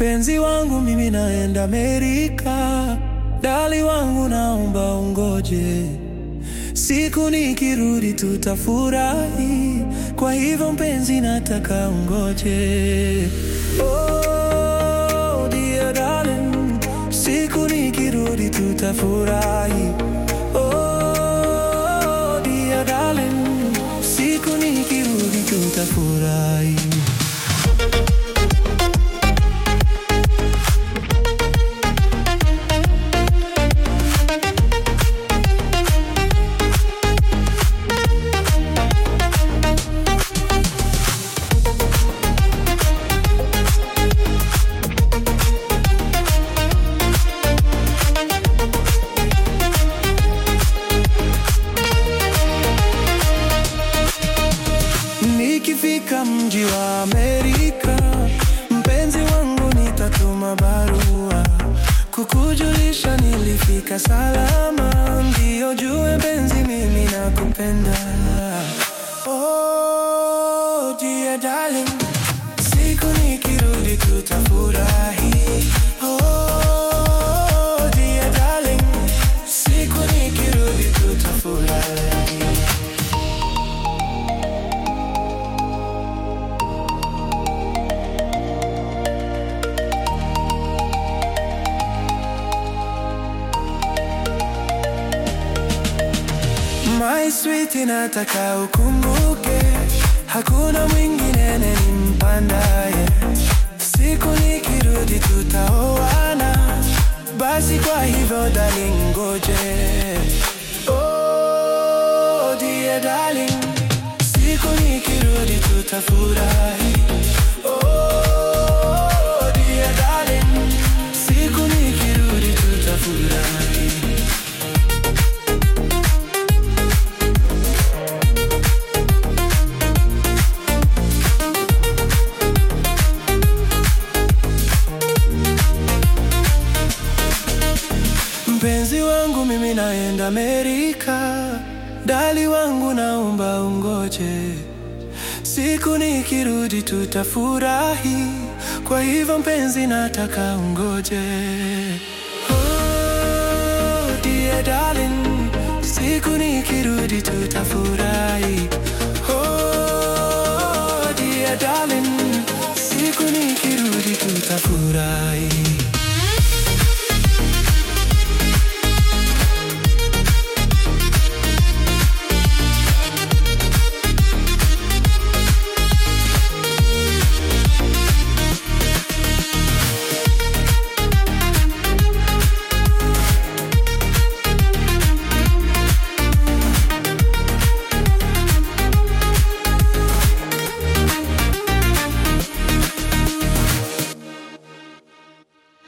Mpenzi wangu mimi naenda Amerika, dali wangu naomba ungoje, siku nikirudi tutafurahi, kwa hivyo mpenzi nataka ungoje. Oh dear darling, siku nikirudi tutafurahi. Oh dear darling, siku nikirudi tutafurahi. Nikifika mji wa Amerika, mpenzi wangu nitatuma barua kukujulisha nilifika salama, ndio jue mpenzi mimi nakupenda. Oh dear darling, siku nikirudi tutafurahi. Oh dear darling, siku nikirudi tutafurahi. My sweetie, nataka ukumbuke, hakuna mwingine nimpandaye. Siku nikirudi tutaoana, basi kwa hivyo darling ngoje. Oh dear darling, siku nikirudi tutafurahi. Oh dear darling, siku nikirudi tutafurahi. Mpenzi wangu mimi naenda Amerika, dali wangu naomba ungoje, siku nikirudi tutafurahi, kwa hivyo mpenzi nataka ungoje. Oh dear darling, siku nikirudi tutafurahi.